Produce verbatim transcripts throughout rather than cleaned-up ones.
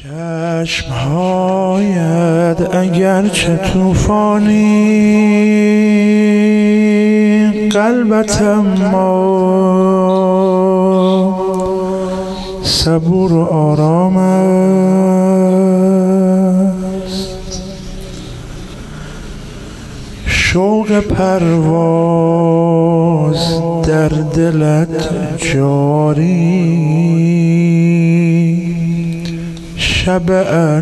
چشمهایت اگرچه توفانی قلبت اما صبور و آرام است. شوق پرواز در دلت جاری، شب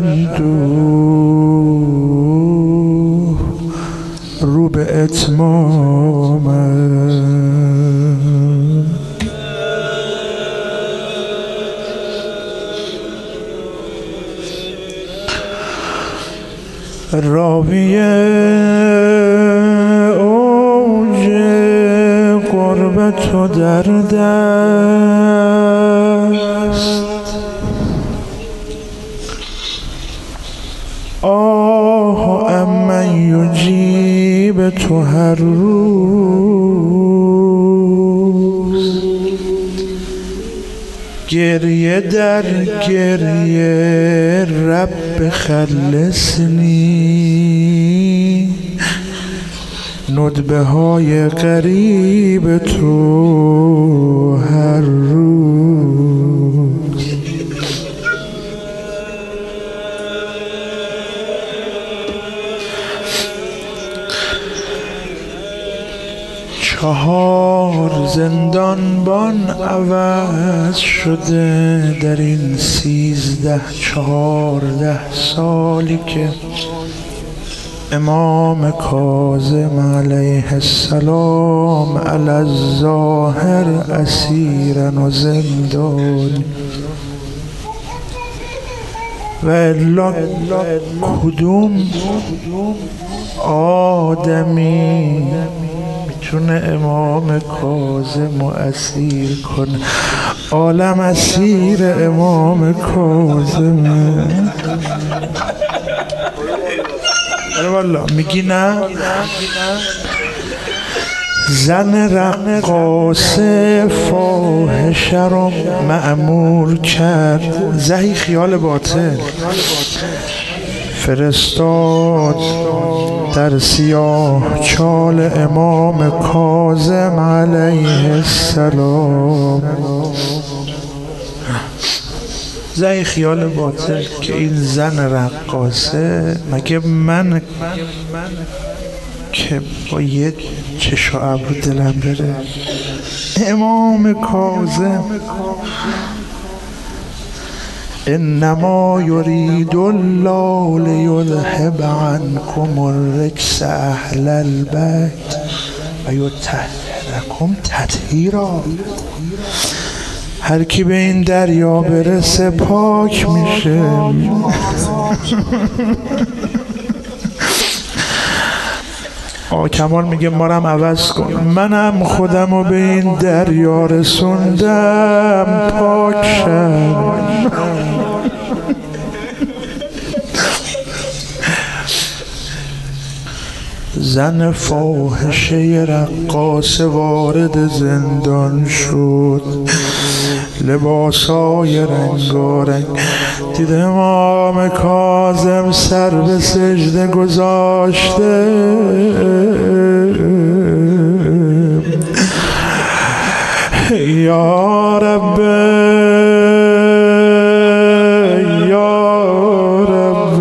اندوه رو به اتمام راوی اوج قربت و درد است. آه امن یجیب تو هر روز، گریه در گریه رب خلصنی، ندبه های غریب تو هر روز. چهار زندانبان عوض شده در این سیزده چهارده سالی که امام کاظم علیه السلام علی الظاهر اسیرن و زندانی، و الا کدوم آدمی میتونه امام کاظم رو اسیر کنه؟ عالم اسیر امام کاظمه. آره والله میگی نه؟ زن رقاصه فاحشه رو مأمور کرد، زهی خیال باطل فرستاد در سیاه چال امام کاظم علیه السلام. زهی خیال باطل که این زن رقاصه مگه من که با یه چش و ابرو دلم بره؟ امام کاظم انما یرید الله لیذهب عنکم الرجس اهل البیت و یطهرکم تطهیرا. هر کی به این دریا برسه پاک میشه. آقا کمال میگه ما رم عوض کن، منم خودم رو به این دریا رسوندم پاک شم. زن فاحشه رقاصه وارد زندان شد، لباسای رنگارنگ. دید امام کاظم سر به سجده گذاشته، یا رب یا رب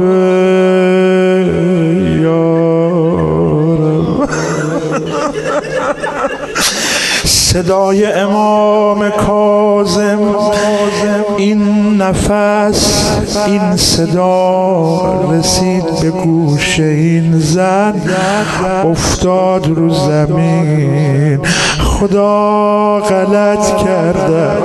یا رب. صدای امام کاظم، این نفس، این صدا رسید به گوش این زن، افتاد رو زمین. خدا غلط کرده.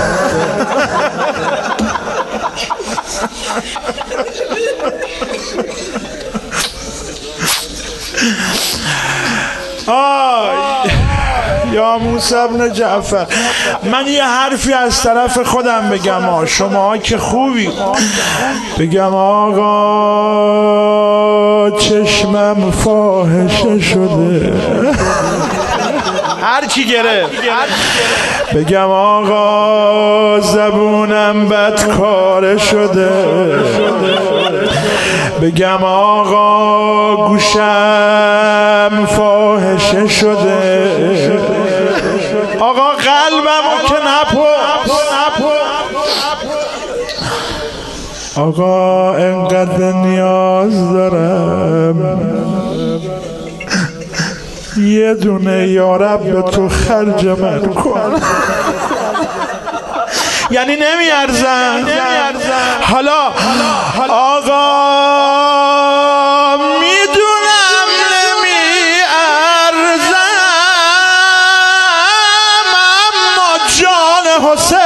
آی یا موسی بن جعفر، من یه حرفی از طرف خودم بگم ها، شما که خوبی، بگم آقا چشمم فاحشه شده. هر کی گرفت بگم آقا زبونم بدکار شده، بگم آقا گوشم فاحشه شده، آقا قلبمو که نپرس، آقا انقدر نیاز دارم یه دونه یارب به تو خرج من کن. یعنی نمیارزم. حالا آقا میدونم نمیارزم، اما جان حسین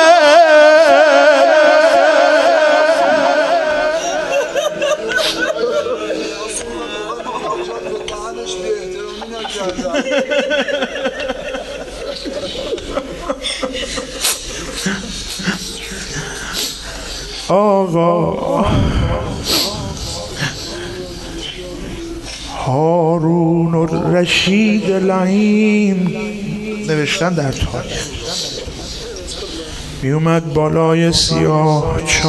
آقا هارون الرشید لعین نوشتن در تاریخ می اومد بالای سیاه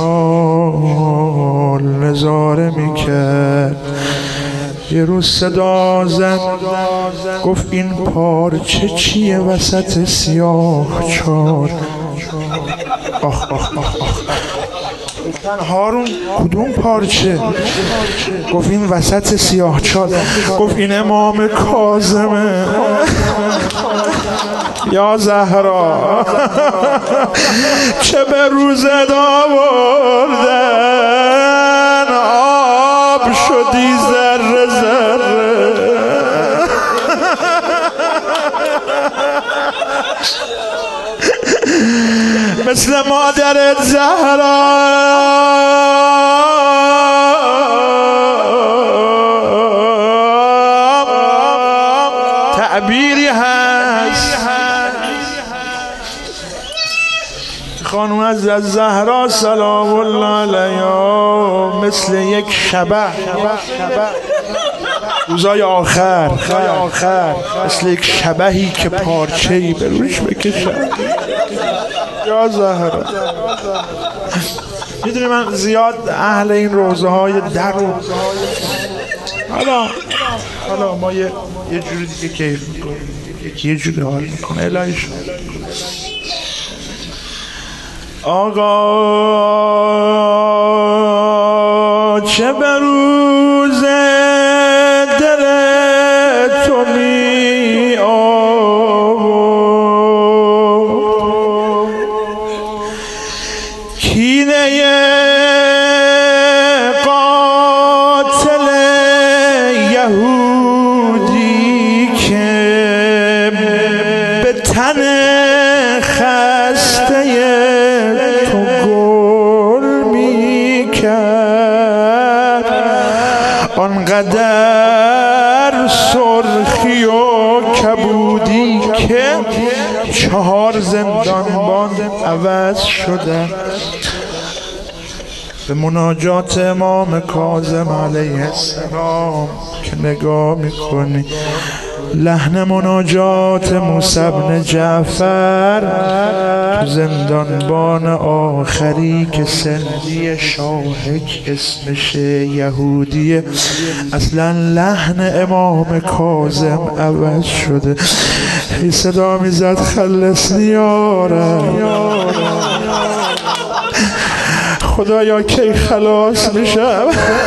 چال نظاره میکرد، یه روز صدا زد گفت این پارچه چیه وسط سیاه چال؟ آخ آخ آخ آخ هارون کدوم پارچه؟ گفت این وسط سیاه چال. گفت این امام کاظمه. یا زهرا چه به روزت آوردن آب شدی ذره ذره، مثل مادرت زهرا تعبیری هست خانم از زهرا سلام الله علیها مثل یک شبح روزای آخر آخر مثل یک شبحی که پارچه‌ای به روش بکشن. یا زهرا میدونی من زیاد اهل این روزه های در و حالا حالا ما یه یه جوری دیگه کیف میکنیم، یه جوری حال میکنه الهی شد. آقا چه به روز دل تو می آورد، کینه قاتل یهودی که به تن خسته تو گل می کرد، آنقدر سرخی و کبودی که چهار زندانبان عوض شده. به مناجات امام کاظم علیه السلام که نگاه میکنی، لحن مناجات موسی بن جعفر تو زندانبان آخری که سندی شاهک اسمشه یهودیه، اصلا لحن امام کاظم عوض شده. ای صدا میزد خلصنی یارم، خدایا کی خلاص میشم.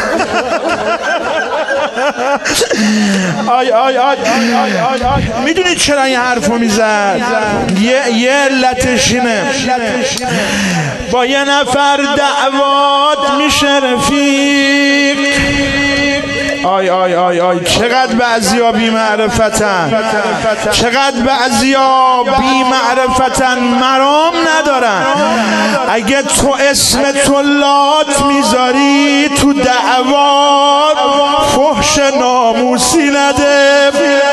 آی آی آی میدونید چرا این حرفو میزد؟ یه یه علتش اینه، با یه نفر دعوات میشه رفیق. آی آی آی آی چقدر بعضیا بی معرفتن، چقدر بعضیا بی معرفتن، مرام ندارن. اگه تو اسم تو لات میذاری تو دعوات فحش ناموسی نده،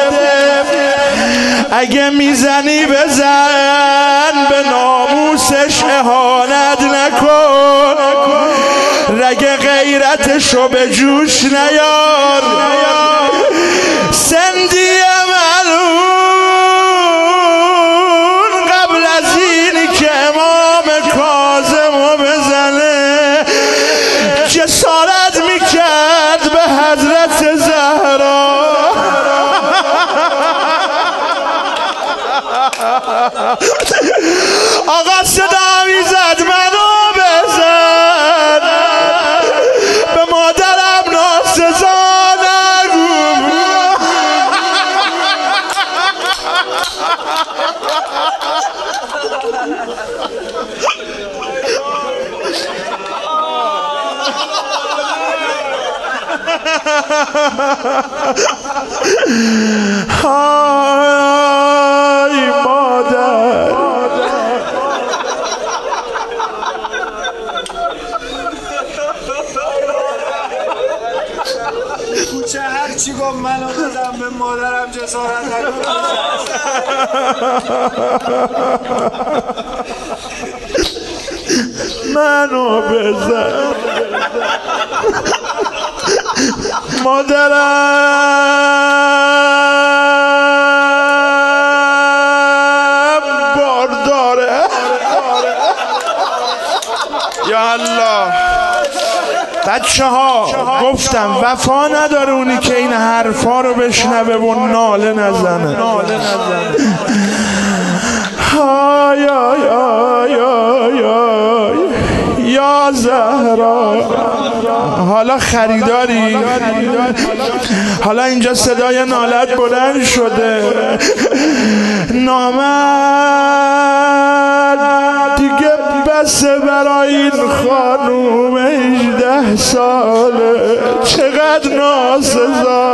اگه میزنی بزن به ناموسش اهانت نکن، رگ غیرتشو به جوش نیار. سندی ملعون جسارت میکرد به حضرت زهرا. آقا صدا میزد منو بزن، به مادرم ناسزا نگو. های مادر، کوچه هر چی گفت منو بزن، به مادرم جسارت نکنم. منو بزن مادرم بارداره. یا الله بچه ها، گفتم وفا نداره اونی که این حرفا رو بشنوه و ناله نزنه. های های های های یا زهرا. حالا خریداری؟ حالا اینجا صدای نالت بلند شده. نامرد دیگه بسه برای این خانوم هجده ساله، چقدر ناسزا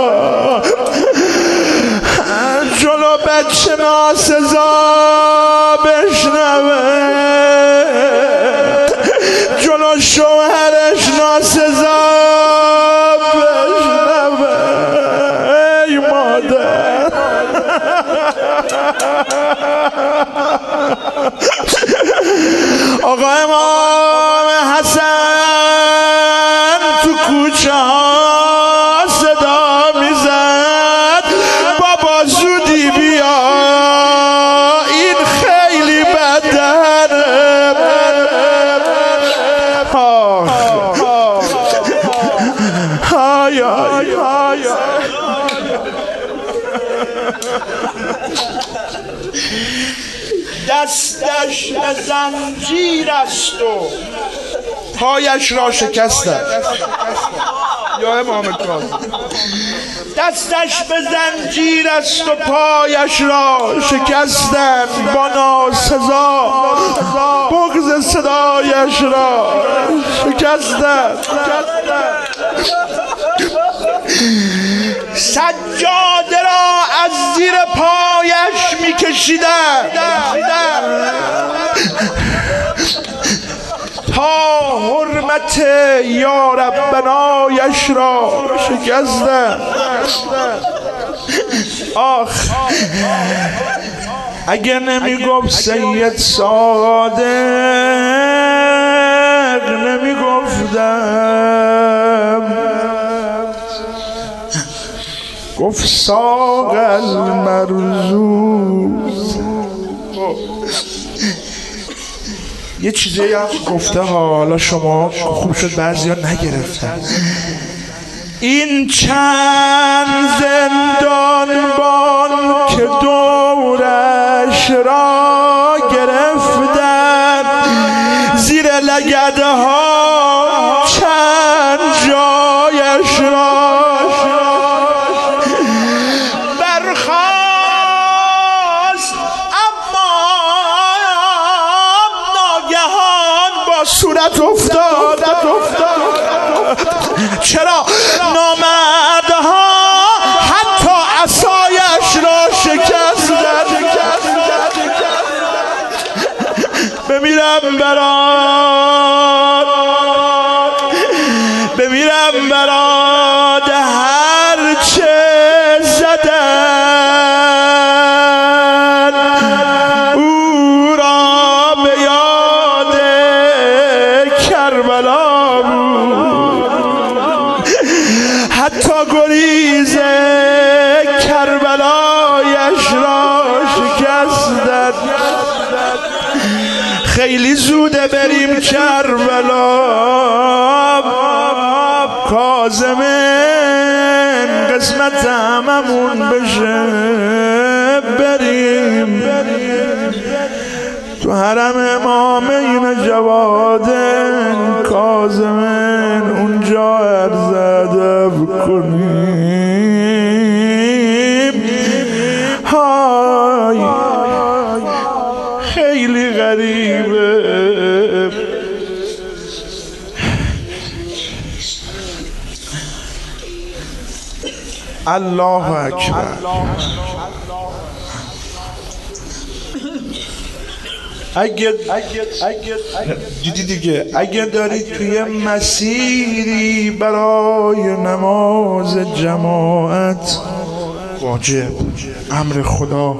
جلو بچه ناسزا بشنوه، جلو شوهرش ناسزا بشنوه. ای مادر، آقا امام حسن تو کوچه ها صدا میزد بابا زودی بیا، این خیلی بدنه. های های های دستش به زنجیر است و پایش را شکستم. یا امام کاظم، دستش به زنجیر است و پایش را شکستم، با ناسزا بغض صدایش را شکستم. سجاده را از زیر پایش میکشیدم تا حرمت یا ربنایش را شکستم. آخ اگر نمیگفت سید صادق نمیگفتم. گفت ساق المرزوز. یه چیزی هم گفته حالا شما خوب شد بعضی ها نگرفتن. این چند زندانبان که دورش را گرفتن، زیر لگده ها چند جایش را برخاست، اما ناگهان با صورت افتاد. چرا؟ نامردها حتی عصایش را شکستند. بمیرم برات، بمیرم برات هر چه زدن او را به یاد کربلا بود. حتی گریز کربلایش را شکستند. خیلی زوده بریم کربلا، کاظمن قسمت هممون بشه بریم تو حرم امامین جوادن کاظمن اونجا عرض ادب کنیم. های خیلی غریبه الله اکبر. اگه دیدی دیگه اگه داری توی مسیری برای نماز جماعت واجب امر خدا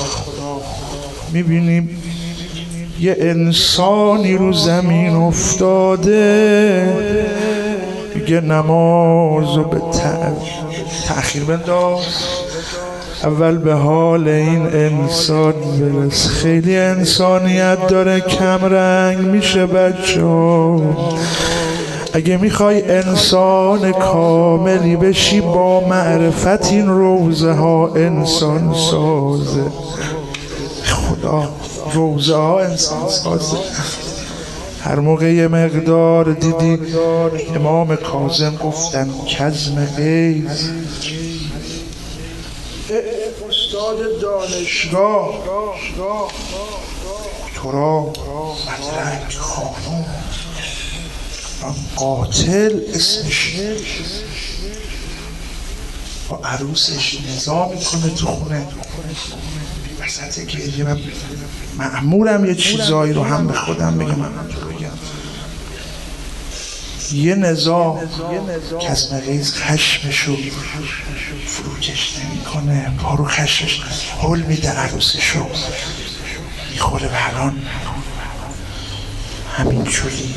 میبینیم یه انسانی رو زمین افتاده میگه نمازو به تأخیر بنداز اول به حال این انسان برس. خیلی انسانیت داره کم رنگ میشه بچه ها. اگه میخوای انسان کاملی بشی با معرفت این روزه ها انسان سازه. خدا روزه ها انسان سازه. هر موقع یه مقدار دیدی امام کاظم گفتن کظم غیظ استاد دانشگاه دکترا مدرک خانوم قاتل اسمش با عروسش نزاع میکنه تو خونه وسط گریه. من مأمورم یه چیزایی رو هم به خودم بگم من بگم یه نزاع کظم غیظ خشمشو فروکش نمی کنه پارو خشمش حل میده عروسشو میخوره به الان همین جوری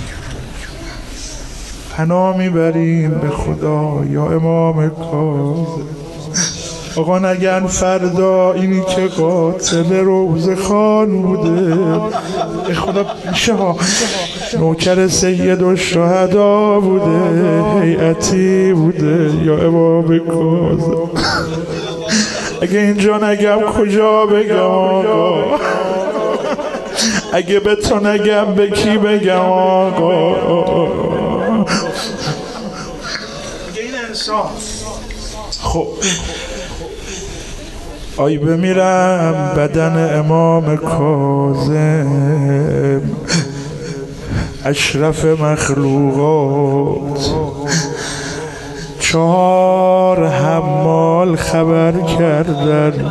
پناه میبریم به خدا یا امام کاظم. آقا نگن فردا اینی که قاتل روزه خان بوده به خدا میشه ها نوکر سید الشهدا بوده هیئتی بوده یا امام کاظم. اگه اینجا نگم کجا بگم آقا؟ اگه به تو نگم به کی بگم آقا؟ این انسان خب آی بمیرم بدن امام کاظم اشرف مخلوقات چهار حمال خبر کردن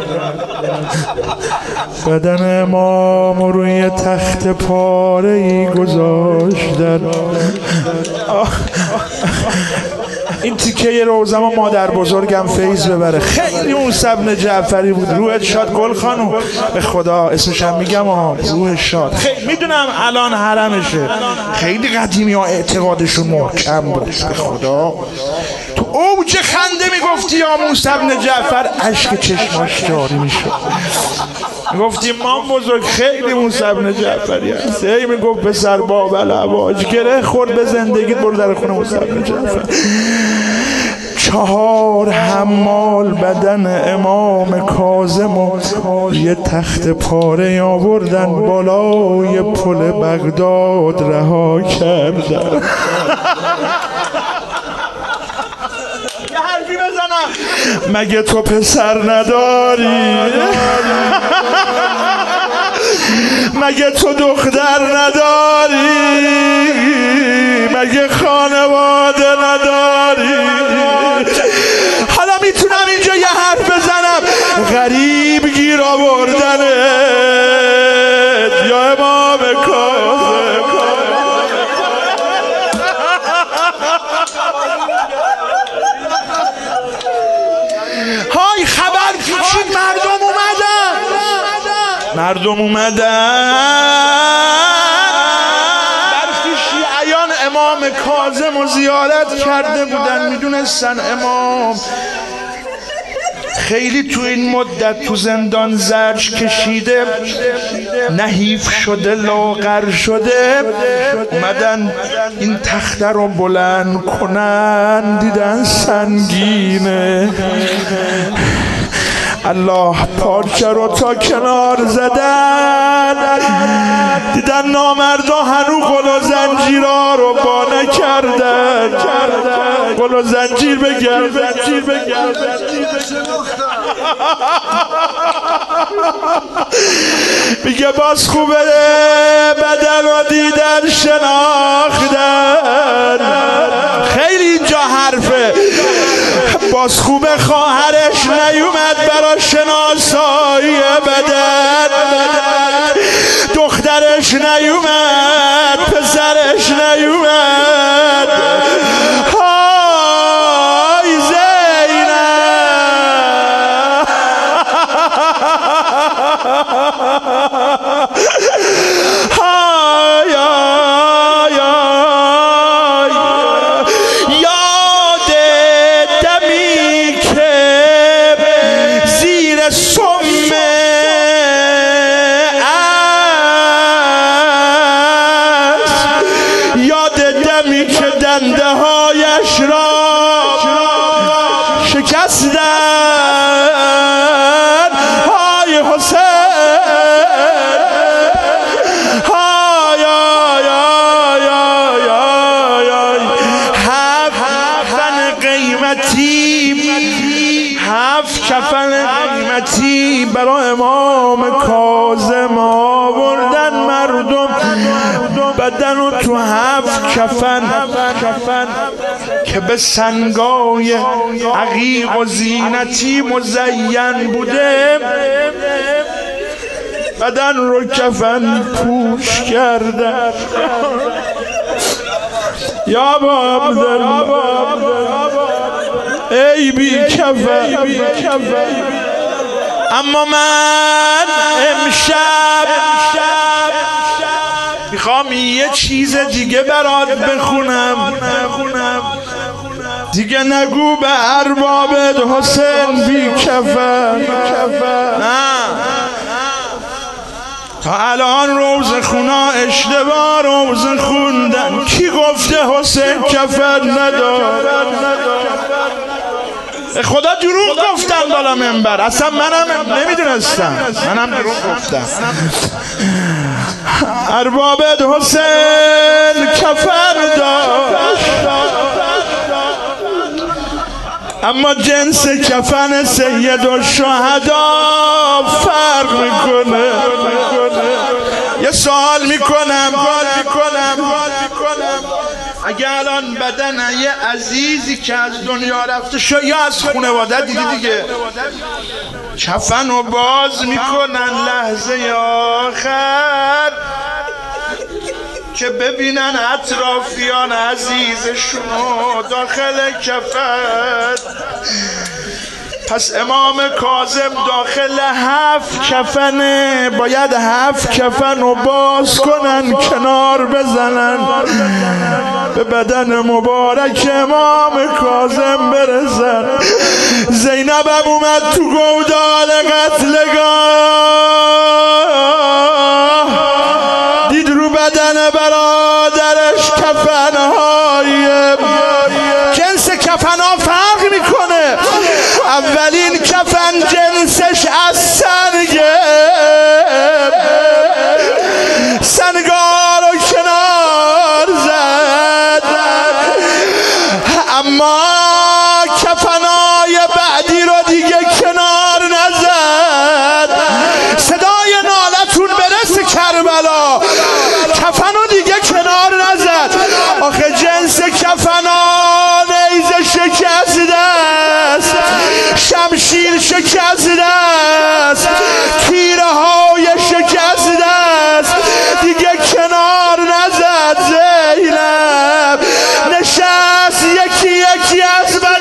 بدن امام روی تخت پاره ای گذاشتن. این تیکه روزم و مادر بزرگم فیض ببره خیلی موسی بن جعفری بود. روحت شاد گل خانم به خدا اسمشم میگم ها روح شاد. خیلی میدونم الان حرمشه خیلی قدیمی ها اعتقادشون محکم بود به خدا. تو اوج خنده میگفتی یا موسی بن جعفر اشک چشماش جاری میشد. میگفتی مام بزرگ خیلی موسی بن جعفری هست. هی میگفت پسر بابل عواج گره خورد به زندگیت برو در خونه موسی بن جعفر. چهار حمال بدن امام کاظم و یه تخت پاره آوردن بالای پل بغداد رها کردن. یه حرفی بزنم مگه تو پسر نداری؟ مگه تو دختر نداری؟ مگه خانواده نداری؟ حالا میتونم اینجا یه حرف بزنم غریب گیر آوردنه یا امام کاظم. های خبر پیچید مردم اومدن مردم اومدن برخی شیعیان امام کاظم رو زیارت کرده بودن. میدونستن امام خیلی تو این مدت تو زندان زرج کشیده، نحیف شده، لاغر شده، اومدن این تخته رو بلند کنن، دیدن سنگینه. الله پارچه رو تا کنار زدن، دیدن نامردا هنو قل و زنجیرها رو با نکردن. قل و زنجیر بگرد، زنجیر بگرد، میگه باز خوبه بدن رو دیدن شناختن. خیلی اینجا حرفه. باز خوبه خواهرش نیومد برا شناسایی بدن، دخترش نیومد، پسرش نیومد. های زینب، های های یاد دمی که زیر سم است، یاد دمی که دنده هایش را شکستن. های حسین، های های های های هفت قیمتی، هفت کفن قیمتی برای امام کاظم آوردن مردم. بدن رو تو هفت کفن که به سنگای عقیق و زینتی مزین بوده، بدن رو کفن پوش کردن. یا با عبدالله ای بی کفن. اما من امشب میخوام یه چیز دیگه برات بخونم. دیگه نگو به اربابت حسین بی کفن. نه، تا الان روزخونا اشتباه روز خوندن. کی گفته حسین کفن نداره؟ خدا دروغ گفتن بالا منبر. اصلا منم نمیدونستم، منم دروغ گفتم. اربابت حسین کفن داشت، اما جنس کفن سید الشهدا فرق میکنه. یه سوال میکنم اگه الان بدن یه عزیزی که از دنیا رفته شو یا از خانواده دیدی دیگه، کفن رو باز میکنن لحظه آخر که ببینن اطرافیان عزیزشونو داخل کفن. پس امام کاظم داخل هفت کفنه، باید هفت کفن رو باز کنن، کنار بزنن، به بدن مبارک امام کاظم برسن. زینب هم اومد تو گودال قتلگاه، دید رو بدن برادرش کفنهای جنس کفنها فرق میکنه. اولین کفن جنسش از سنگه، سنگا رو کنار زد. اما کفنای بعدی رو دیگه کنار نزد. صدای نالتون برسه کربلا، کفن رو دیگه کنار نزد. آخه جنس کفنا نیزه شکسته است، شمشیر شکسته است، تیره های شکسته است، دیگه کنار نزد. زینب نشست یکی یکی از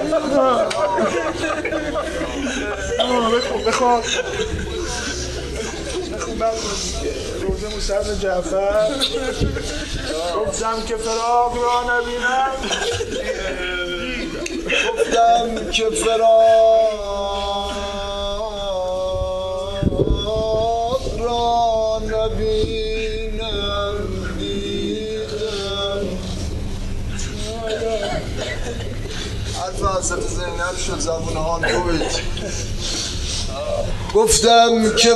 بخواد روزه موسی بن جعفر گفتم که فراق را نبینم گفتم که فراق را نبینم دیدم حرف حضرت زینب شد زبون هان کوید گفتم که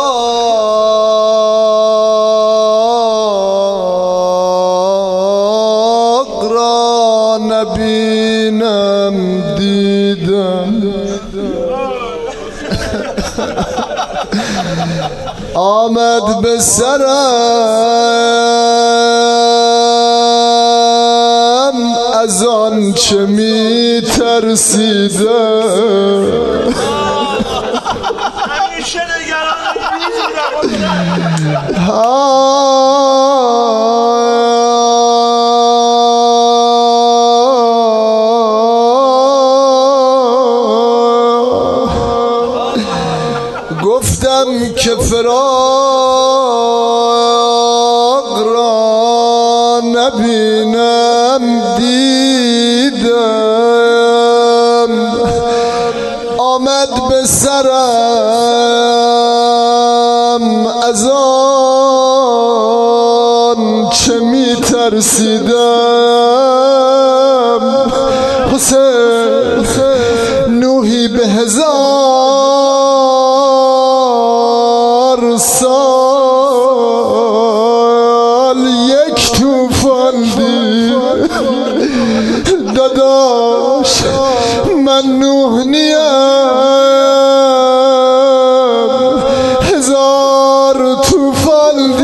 فراق را نبینم دیدم آمد به سرم از آن چه می ترسیدم همیشه نگران گفتم که فراق را نبینم دیدم آمد به سرم از آن چه می ترسیدم حسین نوحی به هزار سال یک توفان دید داداش من نوح نیم هزار توفان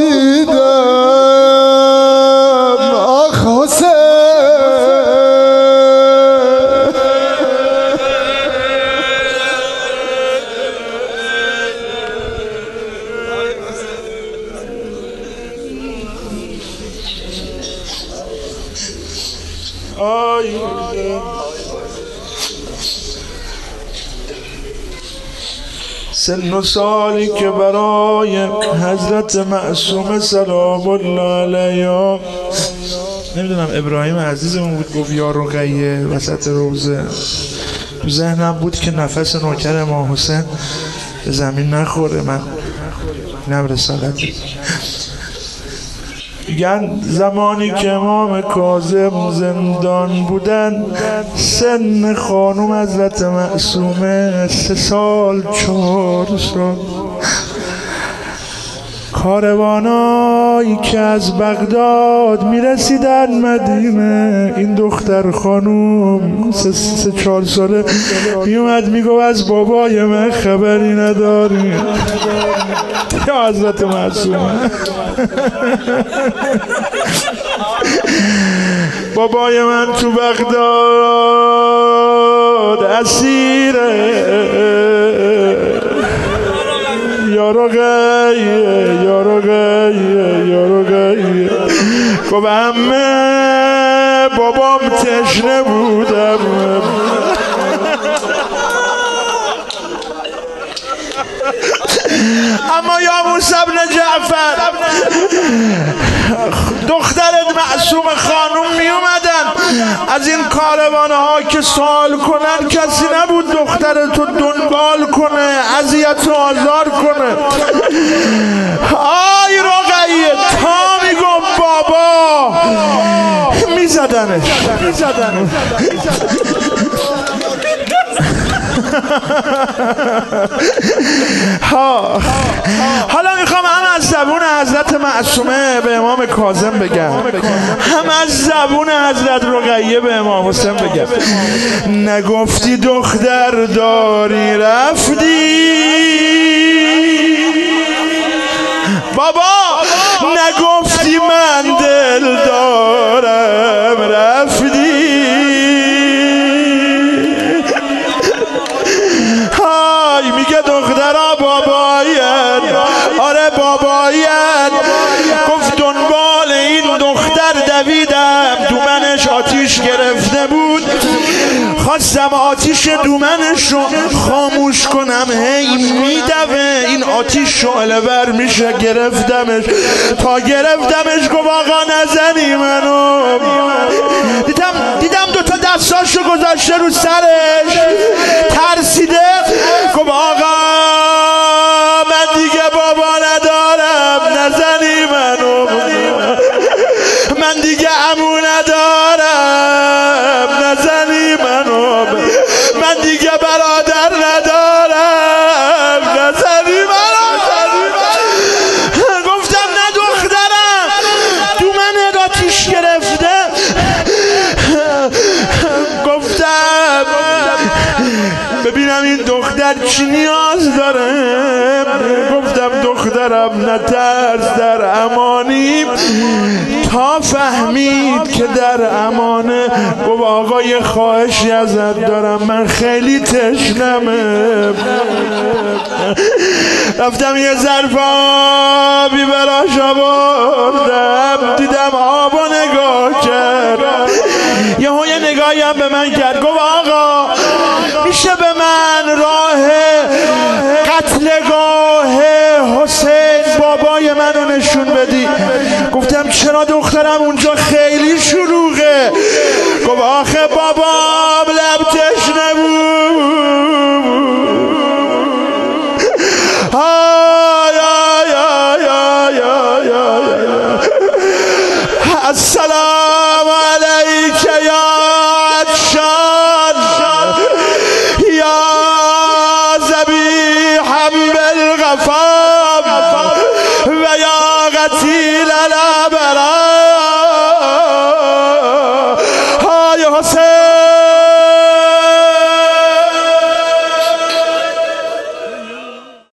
دیدم آخ حسین آی سن و سالی که برای حضرت معصوم سلام الله علیه نمیدونم ابراهیم عزیزمون بود گفت یا رقیه وسط روزه تو ذهنم بود که نفس نوکر امام حسین به زمین نخوره من اینم رسالتی میگن زمانی که امام کاظم زندان بودن سن خانوم حضرت معصومه سه سال چهار سال کاروانایی که از بغداد میرسیدن مدینه این دختر خانوم سه, سه چهار ساله میومد میگو از بابای من خبری نداری یا حضرت معصومه بابای من تو بغداد اسیره یارو غیه یارو غیه یارو غیه گفت همه بابام تشنه بودم اما یا موسی بن جعفر دخترت معصوم خانوم می اومدن از این کاروانه ها که سوال کنن کسی نبود دخترتو دنبال کنه اذیت و آزار کنه آی رقیه تا میگم بابا میزدنش میزدنش ها حالا میخوام هم از زبون حضرت معصومه به امام کاظم بگم هم از زبون حضرت رقیه به امام حسین بگم نگفتی دختر داری رفتی بابا نگفتی من دل دارم رفتی های میگه دخترها باباید آره باباید گفت دنبال این دختر دویدم تو منش آتیش گرفته بود خواستم آتیش دومنشو خاموش کنم، هی میدوه این آتیش شعله ور میشه. گرفتمش، تا گرفتمش گفت آقا نزنی منو. دیدم دیدم دوتا دستاشو گذاشته رو سرش، ترسیده. گفت آقا من دیگه بابا ندارم، نزنی منو. من دیگه عمو ندارم، نزنی منو. من دیگه برادر ندارم، نزنی منو. گفتم نه دخترم، دومن آتیش گرفته. گفتم ببینم این دختر چی نیاز داره. گفتم دخترم نترس، در امانی. تا فهمید که در امانه گفت آقا یه خواهشی ازت دارم، من خیلی تشنمه. رفتم یه ظرف آبی براش آوردم، دیدم آبو نگاه کرد. یهو یه نگاهی هم به من کرد. گفت آقا میشه به من راه قتلگاه حسین بابای منو نشون بدی؟ گفتم چرا دخترم، اونجا خیلی شلوغه. گفت آخه بابام لب تشنه بود. آی آی آی آی آی آی. السلام